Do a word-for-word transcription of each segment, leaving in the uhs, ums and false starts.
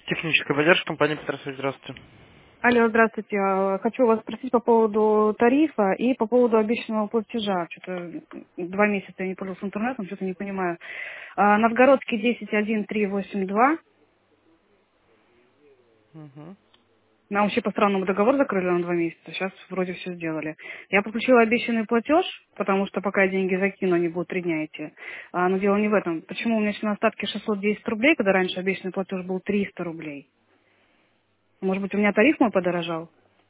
Техническая поддержка компании Петросвязь. Здравствуйте. Алло, здравствуйте. А, Хочу вас спросить по поводу тарифа и по поводу обещанного платежа. Что-то два месяца я не пользовалась интернетом, что-то не понимаю. А, Новгородский десять один три восемь два. Мгм. Нам вообще по странному договор закрыли на два месяца. Сейчас вроде все сделали. Я подключила обещанный платеж, потому что пока я деньги закину, они будут три дня идти. А, но дело не в этом. Почему у меня сейчас на остатке шестьсот десять рублей, когда раньше обещанный платеж был триста рублей? Может быть, у меня тариф мой подорожал?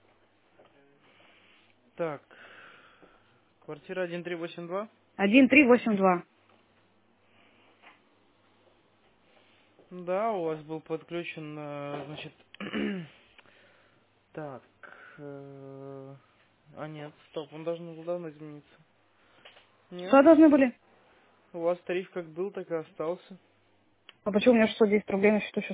Так, квартира один три восемь два. один три восемь два. Да, у вас был подключен, э, значит, так, э, а нет, стоп, он должен был давно измениться. Нет, Что должны были? у вас тариф как был, так и остался. А почему у меня шестьсот десять рублей на счету сейчас?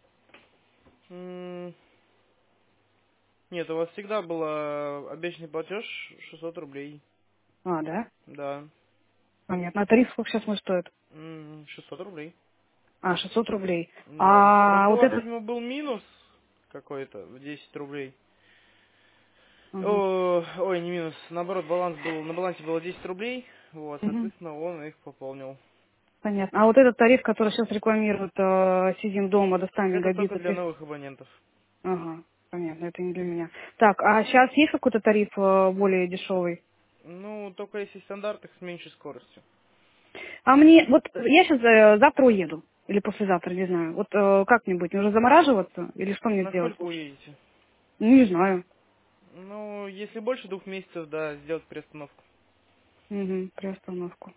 М, Нет, у вас всегда был э, обещанный платеж шестьсот рублей. А, да? Да, Понятно. А тариф сколько сейчас мой стоит? М, шестьсот рублей. А, шестьсот рублей. Да, А вот была, это... по-моему, был минус какой-то в десять рублей. Угу. О, ой, не минус. Наоборот, баланс был, на балансе было десять рублей. Вот, Угу. соответственно, он их пополнил. Понятно. А вот этот тариф, который сейчас рекламирует э, сидим дома до ста Это только мегабитов. для и- новых абонентов. Ага, понятно, это не для меня. Так, а сейчас есть какой-то тариф э, более дешевый? Ну, только если стандарт их с меньшей скоростью. А мне, вот я сейчас завтра уеду. Или послезавтра, не знаю. Вот э, как мне быть? Мне уже замораживаться? Или что мне сделать Насколько лучше? уедете? Ну, не знаю. Ну, если больше двух месяцев, да, сделать приостановку. Угу, приостановку.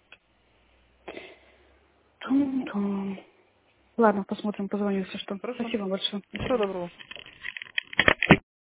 Тум-тум. Ладно, посмотрим, позвоню, если что. Хорошо. Спасибо большое. До Всего свидания. доброго.